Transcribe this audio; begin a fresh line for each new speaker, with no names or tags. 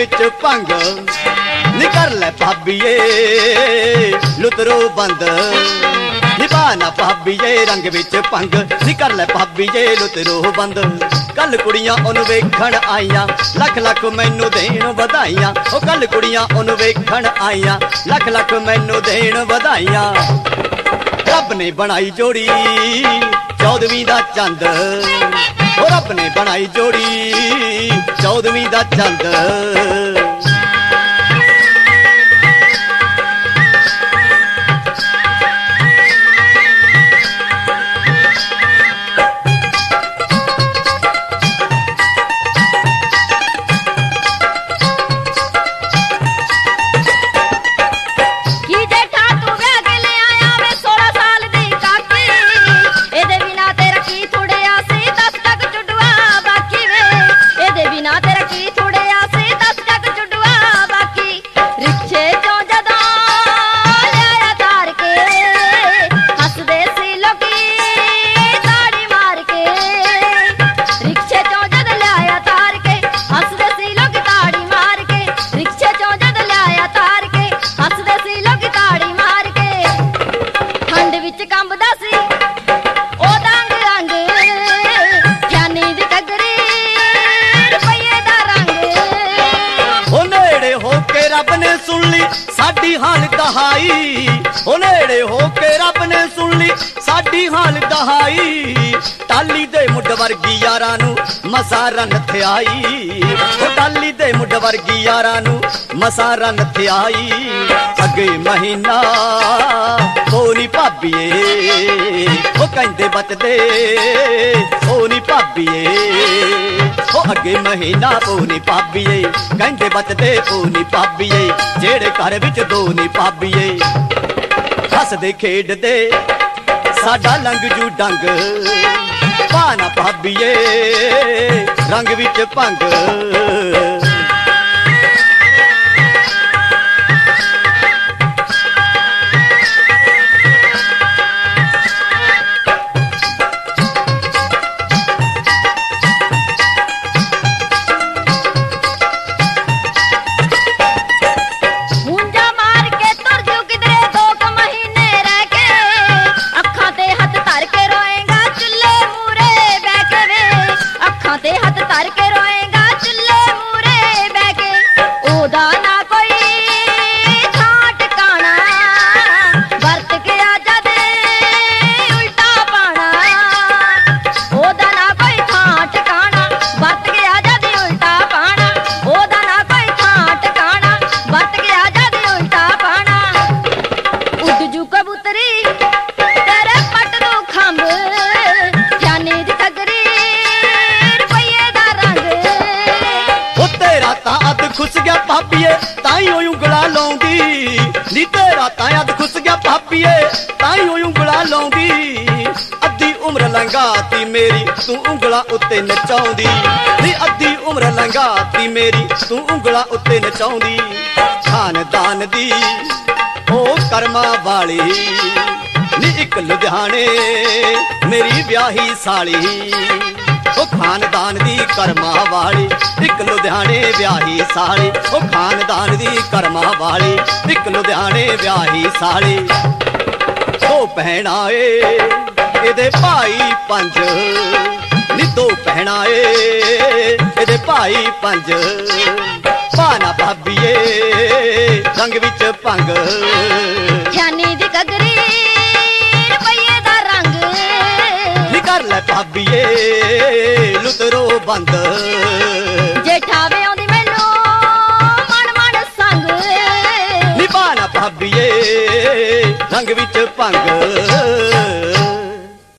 विच भंग नी कर लै भाभीए लुतरो बंद निभा ना भाभीए रंग विच भंग नी कर लै भाभीए लुतरो बंद कल कुड़ियां ओनू वेखण आईयां लख लख मैनू देण वधाइयां ओ कल कुड़ियां ओनू वेखण आईयां लख लख मैनू देण वधाइयां रब ने बनाई जोड़ी 14वीं दा चंद ओ रब ने बनाई जोड़ी 14वीं दा चंद रब ने सुन ली साडी हाल दहाई ओ नेड़े हो के रब ने सुन ली साडी हाल दहाई टाली दे मुड वर्गी यारां नू मसा रन थियाई ओ टाली दे मुड वर्गी यारां नू मसा रन थियाई अगे महीना सोनी भाभीए ओ कहंदे बचदे सोनी भाभीए ओ अगे महीना सोनी भाभीए कहंदे बचदे सोनी भाभीए जेड़े घर विच दो नी भाभीए हसदे खेडदे साडा लंघ जू डंग पाना भाभीए रंग विच भंग खुस गया भाभीए ताई उंगला लाउंदी नी तेरा तायद खुस गया भाभीए ताई उंगला लाउंदी अद्धी उम्र लंघाती मेरी तू उंगला उत्ते नचाउंदी नी अद्धी उम्र लंघाती मेरी तू उंगला उत्ते नचाउंदी खानदान दी ओ कर्मा वाली नी इक लुधियाने मेरी ब्याही साली ओ खानदान दी कर्मा वाली इक लुधियाने ब्याही साली ओ खानदान दी कर्मा वाली इक लुधियाने ब्याही साली दो भैणा एदे भाई पंज नी दो भैणा एदे भाई पंज पाना भाभीए रंग विच भंग
जानी दी कगरी रुपये दा रंग
नी कर लै भाभीए लुतरो बंद
जेठावे आउंदी मैनू मन मन संग
निभाना भाभीए रंग विच भंग